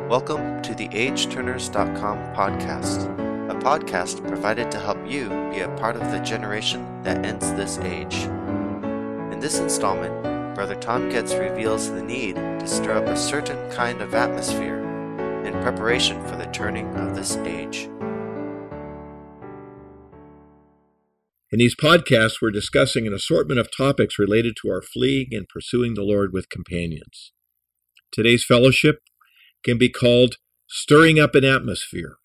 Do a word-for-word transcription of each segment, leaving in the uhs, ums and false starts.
Welcome to the age turners dot com podcast, a podcast provided to help you be a part of the generation that ends this age. In this installment, Brother Tom Getz reveals the need to stir up a certain kind of atmosphere in preparation for the turning of this age. In these podcasts, we're discussing an assortment of topics related to our fleeing and pursuing the Lord with companions. Today's fellowship can be called Stirring Up an Atmosphere.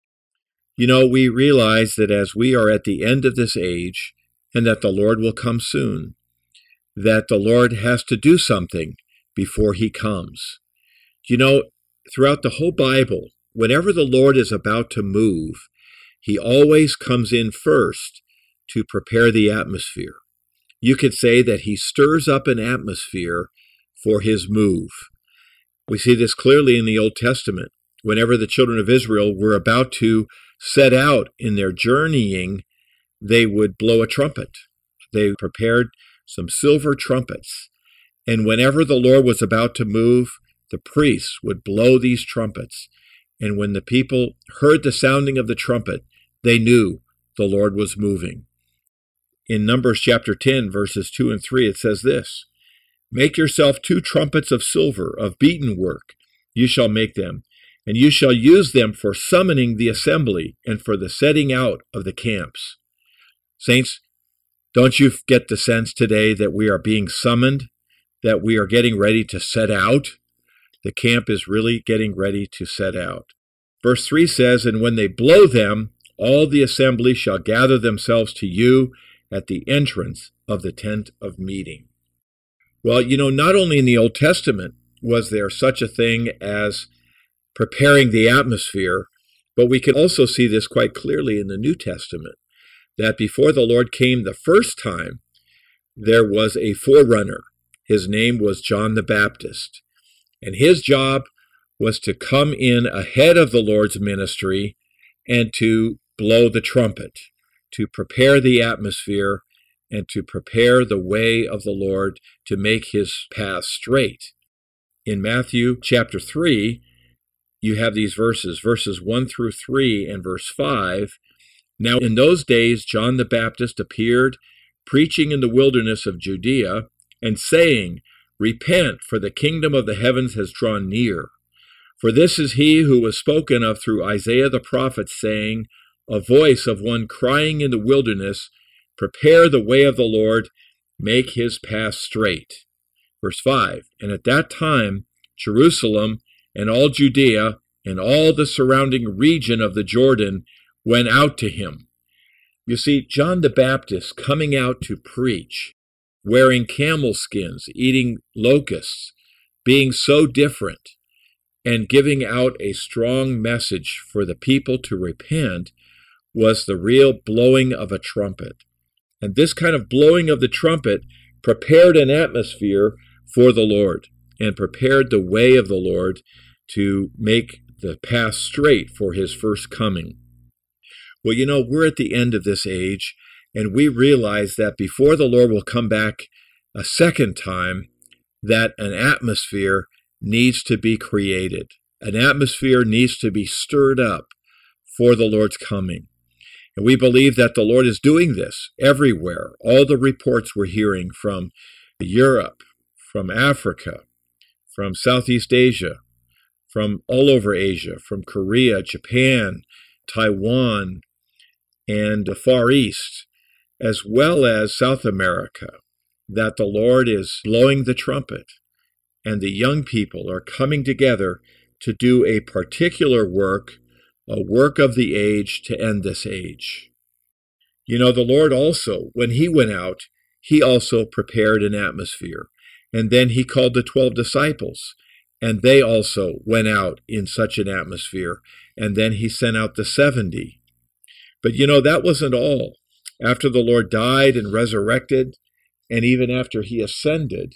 You know, we realize that as we are at the end of this age, and that the Lord will come soon, that the Lord has to do something before he comes. You know, throughout the whole Bible, whenever the Lord is about to move, he always comes in first to prepare the atmosphere. You could say that he stirs up an atmosphere for his move. We see this clearly in the Old Testament. Whenever the children of Israel were about to set out in their journeying, they would blow a trumpet. They prepared some silver trumpets. And whenever the Lord was about to move, the priests would blow these trumpets. And when the people heard the sounding of the trumpet, they knew the Lord was moving. In Numbers chapter ten, verses two and three, it says this, "Make yourself two trumpets of silver, of beaten work. You shall make them, and you shall use them for summoning the assembly and for the setting out of the camps." Saints, don't you get the sense today that we are being summoned, that we are getting ready to set out? The camp is really getting ready to set out. Verse three says, "And when they blow them, all the assembly shall gather themselves to you at the entrance of the tent of meeting." Well, you know, not only in the Old Testament was there such a thing as preparing the atmosphere, but we can also see this quite clearly in the New Testament, that before the Lord came the first time, there was a forerunner. His name was John the Baptist, and his job was to come in ahead of the Lord's ministry and to blow the trumpet, to prepare the atmosphere and to prepare the way of the Lord to make his path straight. In Matthew chapter three, you have these verses, verses one through three and verse five. "Now in those days John the Baptist appeared, preaching in the wilderness of Judea, and saying, 'Repent, for the kingdom of the heavens has drawn near. For this is he who was spoken of through Isaiah the prophet, saying, a voice of one crying in the wilderness, prepare the way of the Lord, make his path straight.'" Verse five, "And at that time Jerusalem and all Judea and all the surrounding region of the Jordan went out to him." You see, John the Baptist coming out to preach, wearing camel skins, eating locusts, being so different, and giving out a strong message for the people to repent, was the real blowing of a trumpet. And this kind of blowing of the trumpet prepared an atmosphere for the Lord and prepared the way of the Lord to make the path straight for his first coming. Well, you know, we're at the end of this age, and we realize that before the Lord will come back a second time, that an atmosphere needs to be created. An atmosphere needs to be stirred up for the Lord's coming. And we believe that the Lord is doing this everywhere. All the reports we're hearing from Europe, from Africa, from Southeast Asia, from all over Asia, from Korea, Japan, Taiwan, and the Far East, as well as South America, that the Lord is blowing the trumpet, and the young people are coming together to do a particular work, a work of the age to end this age. You know, the Lord also, when he went out, he also prepared an atmosphere. And then he called the twelve disciples, and they also went out in such an atmosphere. And then he sent out the seventy. But you know, that wasn't all. After the Lord died and resurrected, and even after he ascended,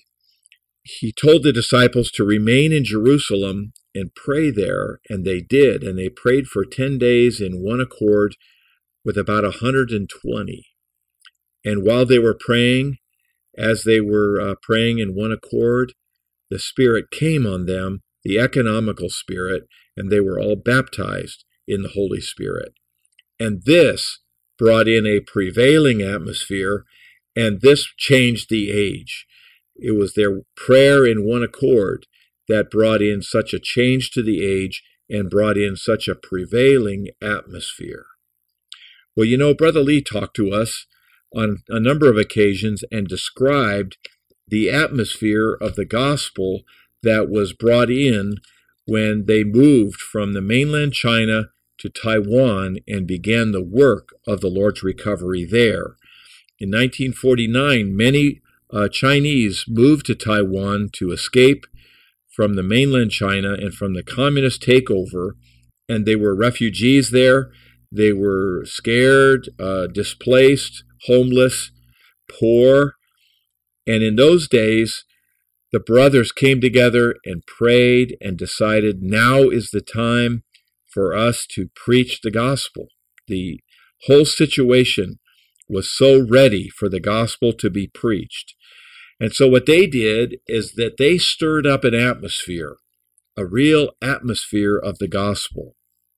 he told the disciples to remain in Jerusalem and pray there, and they did, and they prayed for ten days in one accord with about one hundred twenty. And while they were praying, as they were uh, praying in one accord, the Spirit came on them the economical spirit, and they were all baptized in the Holy Spirit. And this brought in a prevailing atmosphere, and this changed the age. It was their prayer in one accord that brought in such a change to the age and brought in such a prevailing atmosphere. Well, you know, Brother Lee talked to us on a number of occasions and described the atmosphere of the gospel that was brought in when they moved from the mainland China to Taiwan and began the work of the Lord's recovery there. In nineteen forty-nine, many uh, Chinese moved to Taiwan to escape from the mainland China and from the communist takeover, and they were refugees there. They were scared, uh, displaced, homeless, poor, and in those days, the brothers came together and prayed and decided now is the time for us to preach the gospel. The whole situation was so ready for the gospel to be preached. And so what they did is that they stirred up an atmosphere, a real atmosphere of the gospel.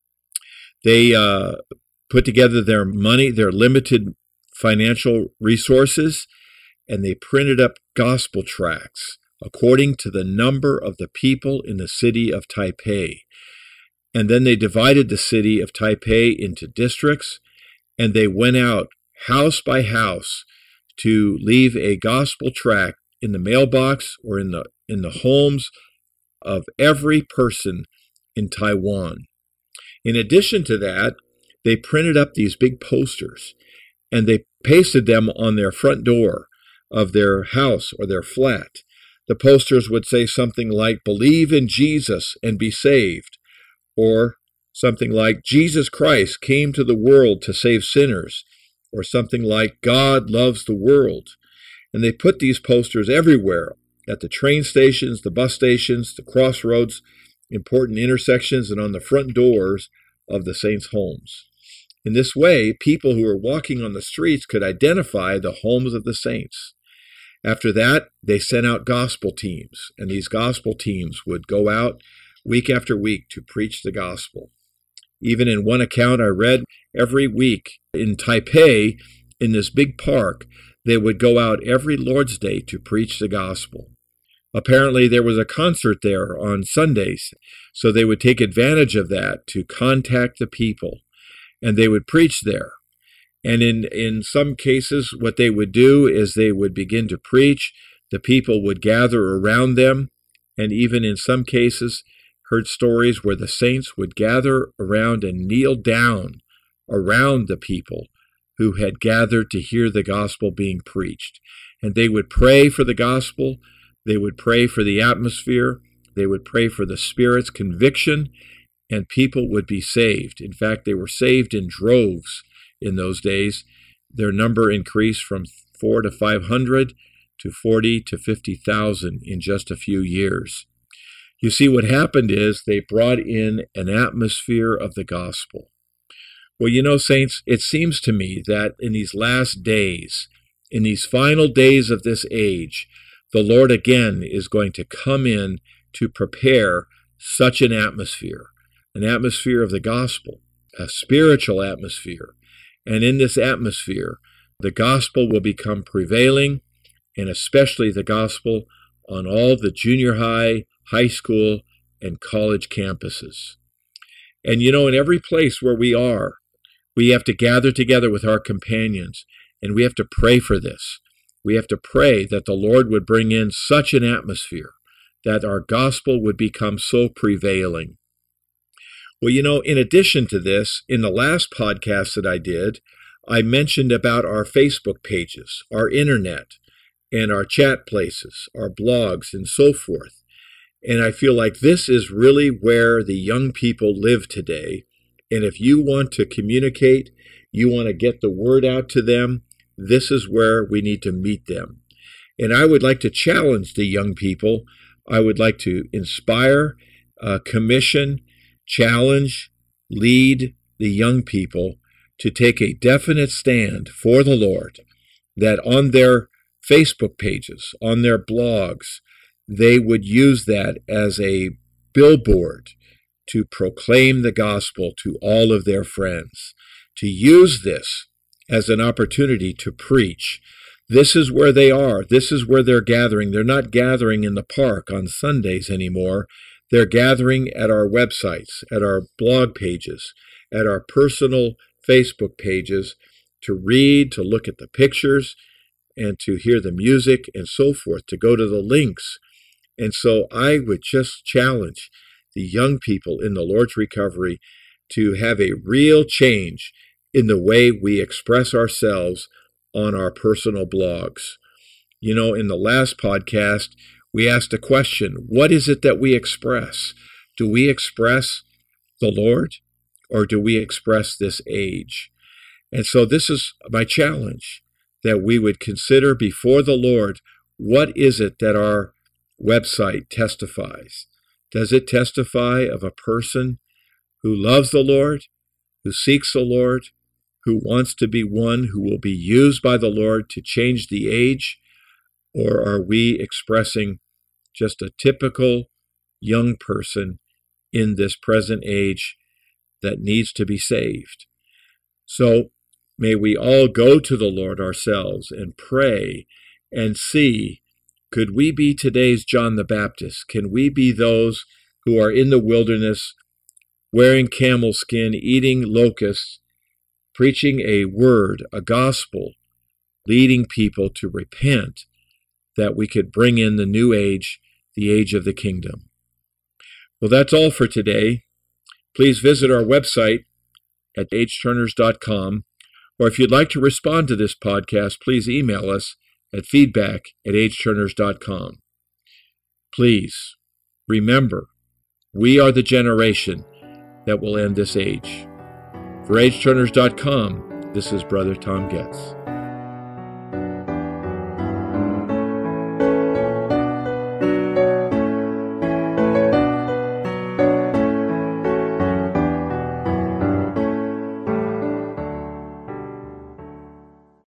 They uh, put together their money, their limited financial resources, and they printed up gospel tracts according to the number of the people in the city of Taipei. And then they divided the city of Taipei into districts, and they went out house by house to leave a gospel tract in the mailbox or in the in the homes of every person in Taiwan. In addition to that, they printed up these big posters, and they pasted them on their front door of their house or their flat. The posters would say something like, "Believe in Jesus and be saved," or something like, "Jesus Christ came to the world to save sinners," or something like, "God loves the world." And they put these posters everywhere, at the train stations, the bus stations, the crossroads, important intersections, and on the front doors of the saints' homes. In this way, people who were walking on the streets could identify the homes of the saints. After that, they sent out gospel teams, and these gospel teams would go out week after week to preach the gospel. Even in one account I read, every week in Taipei, in this big park, they would go out every Lord's Day to preach the gospel. Apparently there was a concert there on Sundays, so they would take advantage of that to contact the people, and they would preach there. And in, in some cases, what they would do is they would begin to preach, the people would gather around them, and even in some cases, heard stories where the saints would gather around and kneel down around the people who had gathered to hear the gospel being preached. And they would pray for the gospel, they would pray for the atmosphere, they would pray for the Spirit's conviction, and people would be saved. In fact, they were saved in droves in those days. Their number increased from four to five hundred to forty to fifty thousand in just a few years. You see, what happened is they brought in an atmosphere of the gospel. Well, you know, saints, it seems to me that in these last days, in these final days of this age, the Lord again is going to come in to prepare such an atmosphere, an atmosphere of the gospel, a spiritual atmosphere. And in this atmosphere, the gospel will become prevailing, and especially the gospel on all the junior high, high school, and college campuses. And you know, in every place where we are, we have to gather together with our companions, and we have to pray for this. We have to pray that the Lord would bring in such an atmosphere that our gospel would become so prevailing. Well, you know, in addition to this, in the last podcast that I did, I mentioned about our Facebook pages, our internet, and our chat places, our blogs, and so forth. And I feel like this is really where the young people live today. And if you want to communicate, you want to get the word out to them, this is where we need to meet them. And I would like to challenge the young people. I would like to inspire, uh, commission, challenge, lead the young people to take a definite stand for the Lord, that on their Facebook pages, on their blogs, they would use that as a billboard to proclaim the gospel to all of their friends, to use this as an opportunity to preach. This is where they are. This is where they're gathering. They're not gathering in the park on Sundays anymore. They're gathering at our websites, at our blog pages, at our personal Facebook pages to read, to look at the pictures, and to hear the music and so forth, to go to the links. And so I would just challenge the young people in the Lord's Recovery to have a real change in the way we express ourselves on our personal blogs. You know, in the last podcast, we asked a question: what is it that we express? Do we express the Lord, or do we express this age? And so this is my challenge, that we would consider before the Lord, what is it that our website testifies? Does it testify of a person who loves the Lord, who seeks the Lord, who wants to be one who will be used by the Lord to change the age? Or are we expressing just a typical young person in this present age that needs to be saved? So may we all go to the Lord ourselves and pray and see, could we be today's John the Baptist? Can we be those who are in the wilderness, wearing camel skin, eating locusts, preaching a word, a gospel, leading people to repent, that we could bring in the new age, the age of the kingdom? Well, that's all for today. Please visit our website at age turners dot com, or if you'd like to respond to this podcast, please email us at feedback at age turners dot com. Please remember, we are the generation that will end this age. For age turners dot com, this is Brother Tom Getz.